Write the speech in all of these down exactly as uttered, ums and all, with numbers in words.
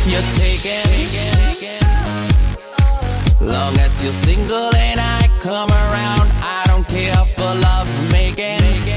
you're taken. Long as you're single and I come around, I don't care for love making.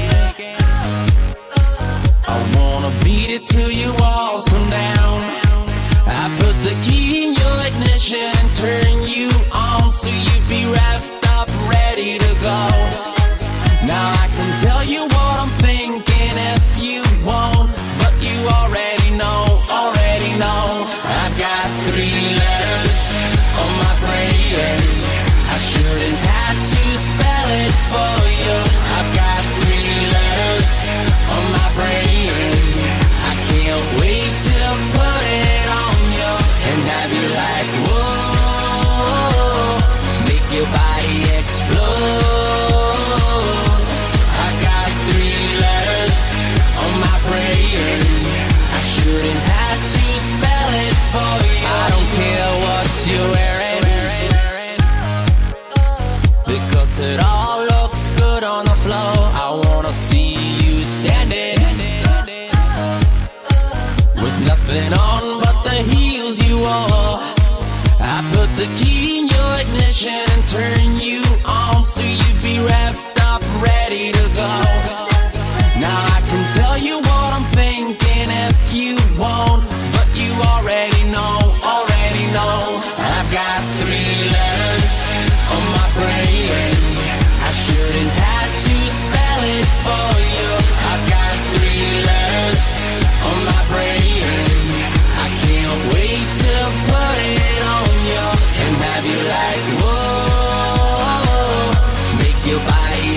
I wanna beat it till your walls come down. I put the key in your ignition and turn you on, so you be revved up, ready to go. Now I can tell you what I'm thinking if you won't, but you already know, already know. I've got three letters on my brain. I shouldn't have to spell it for you. I've got three letters on my brain. I can't wait to put it on you and have you like, whoa, make your body explode. I got three letters on my brain. I shouldn't have to spell it for you. I don't care what you're wearing, because it all looks good on the floor. I wanna see you standing with nothing on but the heels you wore. I put the key in your ignition and turn you on, so you be revved up, ready to go. Now I can tell you what I'm thinking if you won't, but you already know, already know. I've got three letters on my brain. I shouldn't have to spell it for you. I've got three letters on my brain. I can't wait to put it on you and have you like, whoa, make your body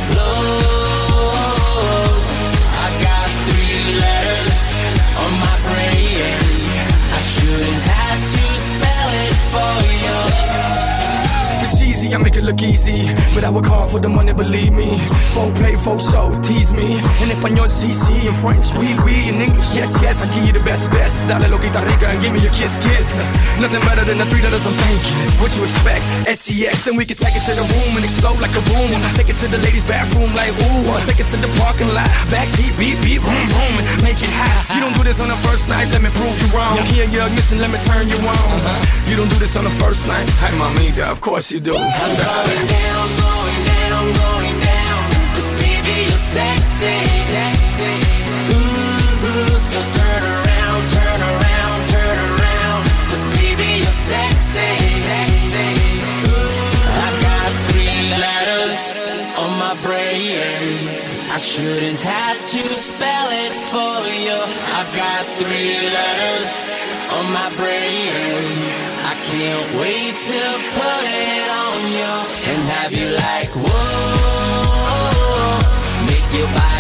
explode. I got three letters on my brain. I shouldn't have to spell it for you. I make it look easy, but I work hard for the money, believe me. Folk play, folk show, tease me. In Espanol, C C, in French, oui, oui. In English, yes, yes, I give you the best, best. Dale loquita rica and give me your kiss, kiss. Nothing better than the three letters I'm thinking. What you expect? S C X, then we can take it to the room and explode like a boom. Take it to the ladies' bathroom like ooh. Take it to the parking lot, backseat, beep, beep, boom, boom, and make it hot. You don't do this on the first night, let me prove you wrong. Here, your ignition, let me turn you on. You don't do this on the first night. Hi, mamita, of course you do. I'm going down, going down, going down. 'Cause baby, you're sexy, sexy. Ooh, ooh, so turn around, turn around, turn around. 'Cause baby, you're sexy, sexy. Ooh, I've got three letters on my brain. I shouldn't have to spell it for you. I've got three letters on my brain. I can't wait to put it on you and have you like, whoa, make your body